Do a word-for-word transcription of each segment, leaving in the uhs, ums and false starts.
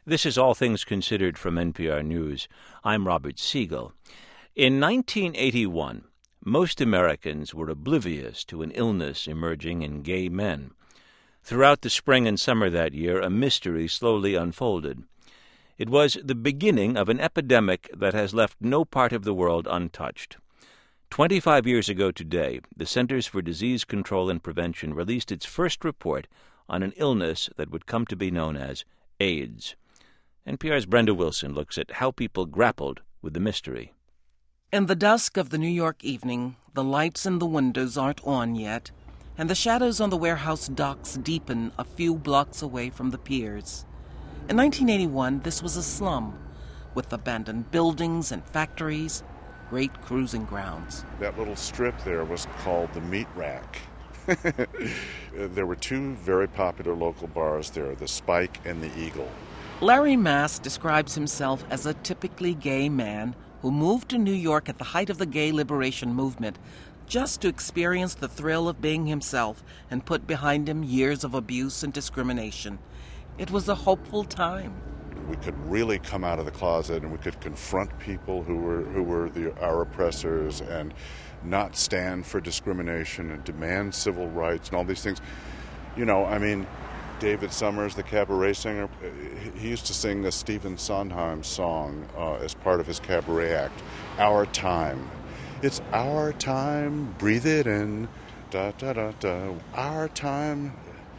This is All Things Considered from N P R News. I'm Robert Siegel. In nineteen eighty-one, most Americans were oblivious to an illness emerging in gay men. Throughout the spring and summer that year, a mystery slowly unfolded. It was the beginning of an epidemic that has left no part of the world untouched. Twenty-five years ago today, the Centers for Disease Control and Prevention released its first report on an illness that would come to be known as AIDS. N P R's Brenda Wilson looks at how people grappled with the mystery. In the dusk of the New York evening, the lights in the windows aren't on yet, and the shadows on the warehouse docks deepen a few blocks away from the piers. In nineteen eighty-one, this was a slum, with abandoned buildings and factories, great cruising grounds. That little strip there was called the Meat Rack. There were two very popular local bars there, the Spike and the Eagle. Larry Mass describes himself as a typically gay man who moved to New York at the height of the gay liberation movement just to experience the thrill of being himself and put behind him years of abuse and discrimination. It was a hopeful time. We could really come out of the closet and we could confront people who were who were the, our oppressors and not stand for discrimination and demand civil rights and all these things. You know, I mean, David Summers, the cabaret singer, he used to sing the Stephen Sondheim song uh, as part of his cabaret act, Our Time. It's our time, breathe it in, da da da da, our time,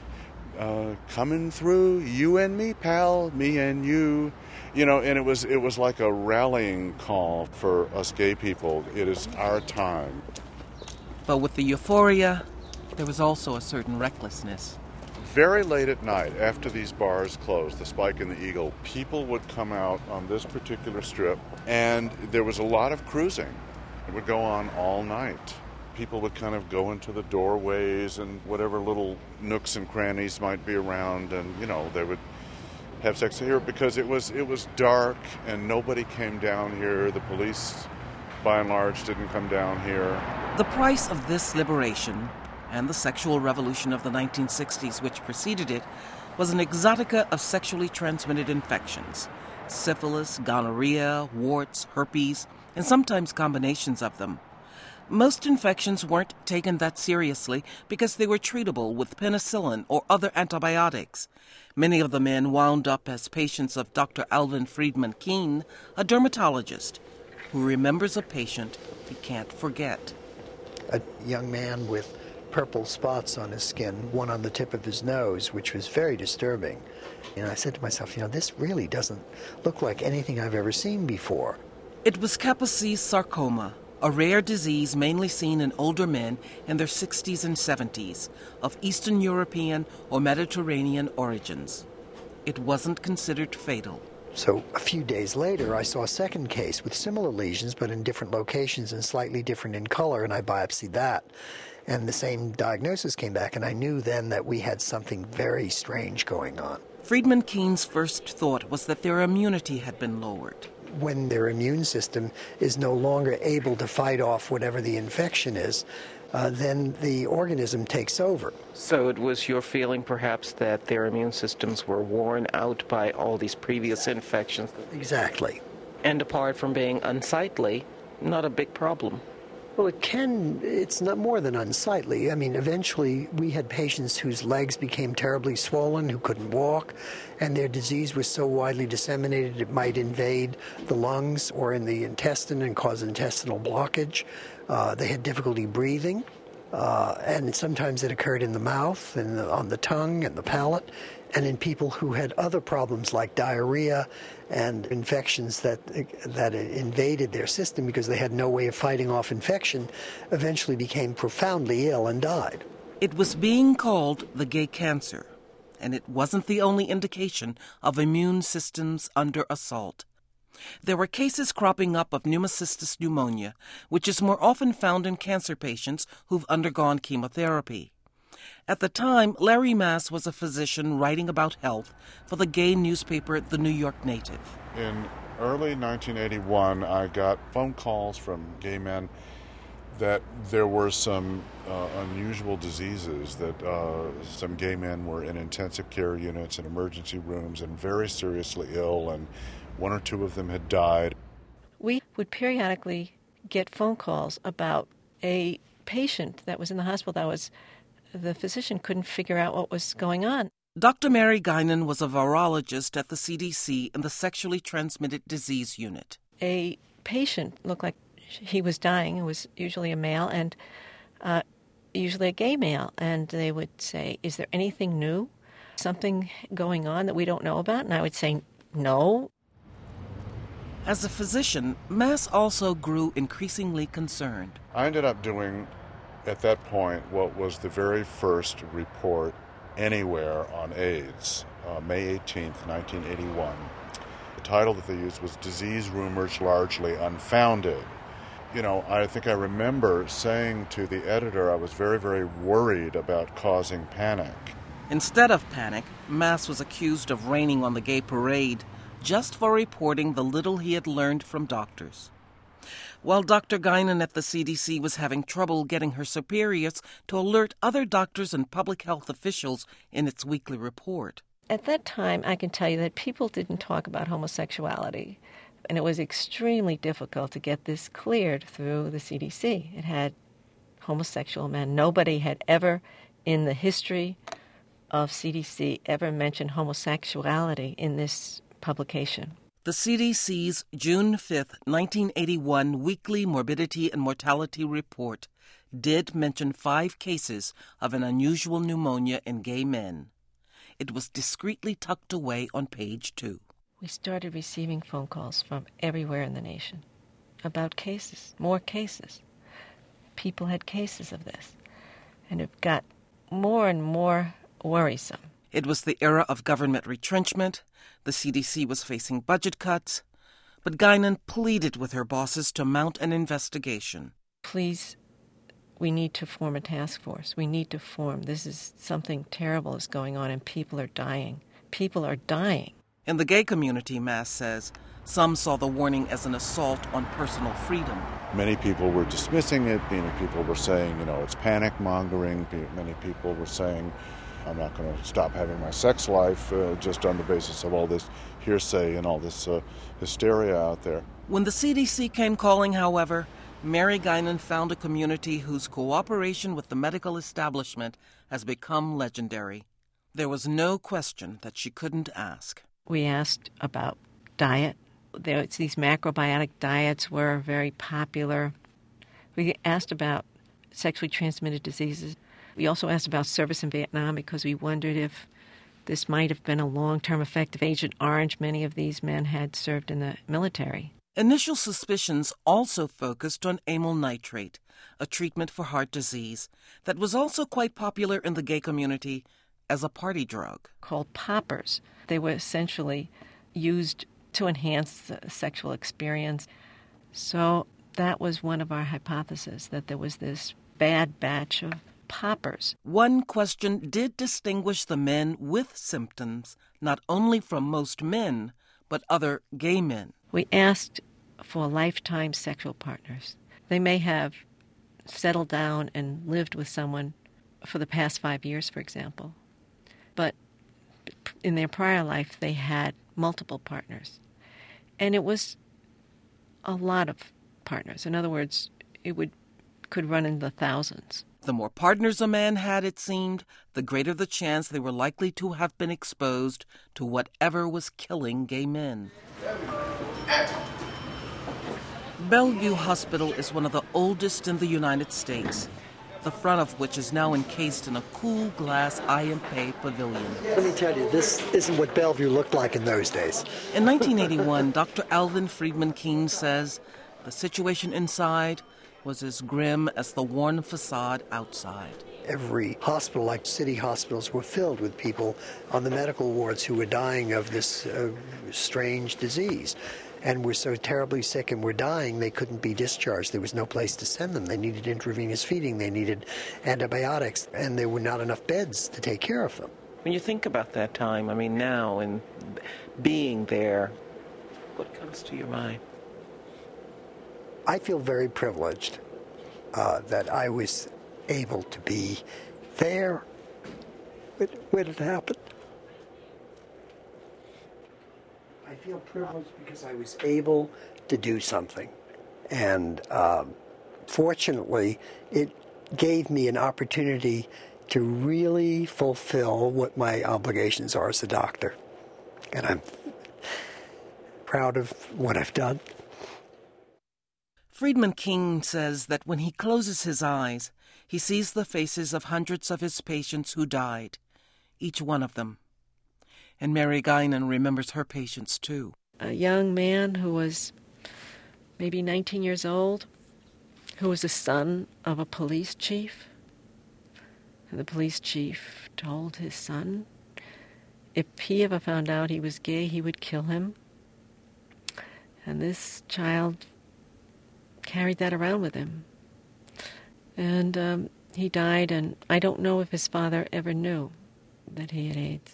uh, coming through, you and me, pal, me and you. You know, and it was it was like a rallying call for us gay people. It is our time. But with the euphoria, there was also a certain recklessness. Very late at night, after these bars closed, the Spike and the Eagle, people would come out on this particular strip, and there was a lot of cruising. It would go on all night. People would kind of go into the doorways and whatever little nooks and crannies might be around, and, you know, they would have sex here because it was it was dark and nobody came down here. The police, by and large, didn't come down here. The price of this liberation and the sexual revolution of the nineteen sixties which preceded it was an exotica of sexually transmitted infections: syphilis, gonorrhea, warts, herpes, and sometimes combinations of them. Most infections weren't taken that seriously because they were treatable with penicillin or other antibiotics. Many of the men wound up as patients of Doctor Alvin Friedman Keene, a dermatologist who remembers a patient he can't forget. A young man with purple spots on his skin, one on the tip of his nose, which was very disturbing. And I said to myself, you know, this really doesn't look like anything I've ever seen before. It was Kaposi's sarcoma, a rare disease mainly seen in older men in their sixties and seventies, of Eastern European or Mediterranean origins. It wasn't considered fatal. So a few days later, I saw a second case with similar lesions, but in different locations and slightly different in color, and I biopsied that. And the same diagnosis came back, and I knew then that we had something very strange going on. Friedman Keene's first thought was that their immunity had been lowered. When their immune system is no longer able to fight off whatever the infection is, uh, then the organism takes over. So it was your feeling, perhaps, that their immune systems were worn out by all these previous infections? Exactly. And apart from being unsightly, not a big problem. Well, it can, it's not more than unsightly. I mean, eventually we had patients whose legs became terribly swollen, who couldn't walk, and their disease was so widely disseminated it might invade the lungs or in the intestine and cause intestinal blockage. Uh, they had difficulty breathing, uh, and sometimes it occurred in the mouth and the, on the tongue and the palate, and in people who had other problems like diarrhea and infections that that invaded their system because they had no way of fighting off infection, eventually became profoundly ill and died. It was being called the gay cancer, and it wasn't the only indication of immune systems under assault. There were cases cropping up of pneumocystis pneumonia, which is more often found in cancer patients who've undergone chemotherapy. At the time, Larry Mass was a physician writing about health for the gay newspaper The New York Native. In early nineteen eighty-one, I got phone calls from gay men that there were some uh, unusual diseases, that uh, some gay men were in intensive care units and emergency rooms and very seriously ill, and one or two of them had died. We would periodically get phone calls about a patient that was in the hospital that was, the physician couldn't figure out what was going on. Doctor Mary Guinan was a virologist at the C D C in the Sexually Transmitted Disease Unit. A patient looked like he was dying. It was usually a male and uh, usually a gay male. And they would say, is there anything new, something going on that we don't know about? And I would say, no. As a physician, Mass also grew increasingly concerned. I ended up doing, at that point, what was the very first report anywhere on AIDS, uh, May eighteenth, nineteen eighty-one. The title that they used was Disease Rumors Largely Unfounded. You know, I think I remember saying to the editor I was very, very worried about causing panic. Instead of panic, Mass was accused of raining on the gay parade just for reporting the little he had learned from doctors. While Doctor Guinan at the C D C was having trouble getting her superiors to alert other doctors and public health officials in its weekly report. At that time, I can tell you that people didn't talk about homosexuality, and it was extremely difficult to get this cleared through the C D C. It had homosexual men. Nobody had ever, in the history of C D C, ever mentioned homosexuality in this publication. The C D C's June fifth, nineteen eighty-one Weekly Morbidity and Mortality Report did mention five cases of an unusual pneumonia in gay men. It was discreetly tucked away on page two. We started receiving phone calls from everywhere in the nation about cases, more cases. People had cases of this, and it got more and more worrisome. It was the era of government retrenchment. The C D C was facing budget cuts, but Guinan pleaded with her bosses to mount an investigation. Please, we need to form a task force. We need to form. This is something terrible is going on, and people are dying. People are dying. In the gay community, Mass says, some saw the warning as an assault on personal freedom. Many people were dismissing it. Many people were saying, you know, it's panic mongering. Many people were saying, I'm not going to stop having my sex life uh, just on the basis of all this hearsay and all this uh, hysteria out there. When the C D C came calling, however, Mary Guinan found a community whose cooperation with the medical establishment has become legendary. There was no question that she couldn't ask. We asked about diet. There, these macrobiotic diets were very popular. We asked about sexually transmitted diseases. We also asked about service in Vietnam because we wondered if this might have been a long-term effect of Agent Orange. Many of these men had served in the military. Initial suspicions also focused on amyl nitrate, a treatment for heart disease that was also quite popular in the gay community as a party drug. Called poppers. They were essentially used to enhance the sexual experience. So that was one of our hypotheses, that there was this bad batch of poppers. One question did distinguish the men with symptoms, not only from most men, but other gay men. We asked for lifetime sexual partners. They may have settled down and lived with someone for the past five years, for example. But in their prior life, they had multiple partners. And it was a lot of partners. In other words, it would could run in the thousands. The more partners a man had, it seemed, the greater the chance they were likely to have been exposed to whatever was killing gay men. Bellevue Hospital is one of the oldest in the United States, the front of which is now encased in a cool glass I M P pavilion. Let me tell you, this isn't what Bellevue looked like in those days. In nineteen eighty-one, Doctor Alvin Friedman Keene says the situation inside was as grim as the worn facade outside. Every hospital, like city hospitals, were filled with people on the medical wards who were dying of this uh, strange disease. And were so terribly sick and were dying, they couldn't be discharged. There was no place to send them. They needed intravenous feeding. They needed antibiotics. And there were not enough beds to take care of them. When you think about that time, I mean, now and being there, what comes to your mind? I feel very privileged uh, that I was able to be there when, when it happened. I feel privileged because I was able to do something. And um, fortunately, it gave me an opportunity to really fulfill what my obligations are as a doctor. And I'm proud of what I've done. Friedman King says that when he closes his eyes, he sees the faces of hundreds of his patients who died, each one of them. And Mary Guinan remembers her patients, too. A young man who was maybe nineteen years old, who was the son of a police chief. And the police chief told his son if he ever found out he was gay, he would kill him. And this child carried that around with him. And um, he died, and I don't know if his father ever knew that he had AIDS.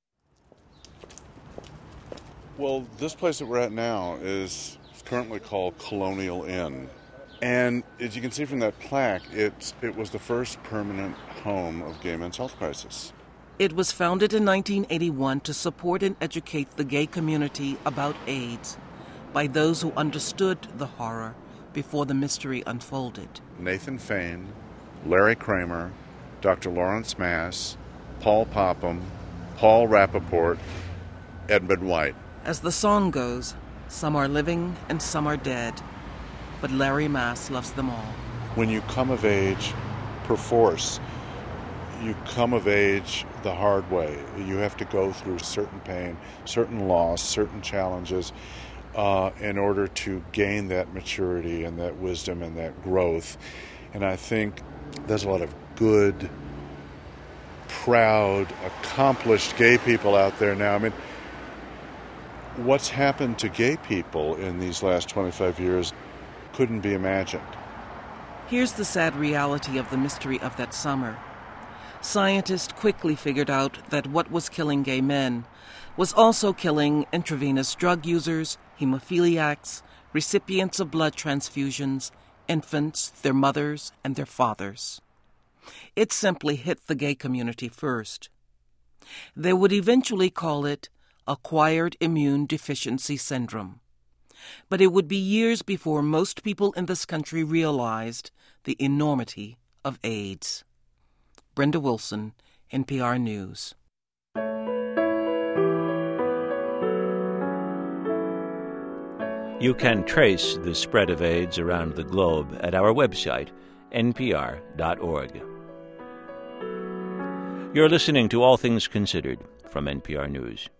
Well, this place that we're at now is currently called Colonial Inn. And as you can see from that plaque, it's, it was the first permanent home of gay men's health crisis. It was founded in nineteen eighty-one to support and educate the gay community about AIDS by those who understood the horror before the mystery unfolded. Nathan Fain, Larry Kramer, Doctor Lawrence Mass, Paul Popham, Paul Rappaport, Edmund White. As the song goes, some are living and some are dead, but Larry Mass loves them all. When you come of age, perforce, you come of age the hard way. You have to go through certain pain, certain loss, certain challenges uh, in order to gain that maturity and that wisdom and that growth. And I think there's a lot of good, proud, accomplished gay people out there now. I mean, what's happened to gay people in these last twenty-five years couldn't be imagined. Here's the sad reality of the mystery of that summer. Scientists quickly figured out that what was killing gay men was also killing intravenous drug users, hemophiliacs, recipients of blood transfusions, infants, their mothers, and their fathers. It simply hit the gay community first. They would eventually call it acquired immune deficiency syndrome. But it would be years before most people in this country realized the enormity of AIDS. Brenda Wilson, N P R News. You can trace the spread of AIDS around the globe at our website, N P R dot org. You're listening to All Things Considered from N P R News.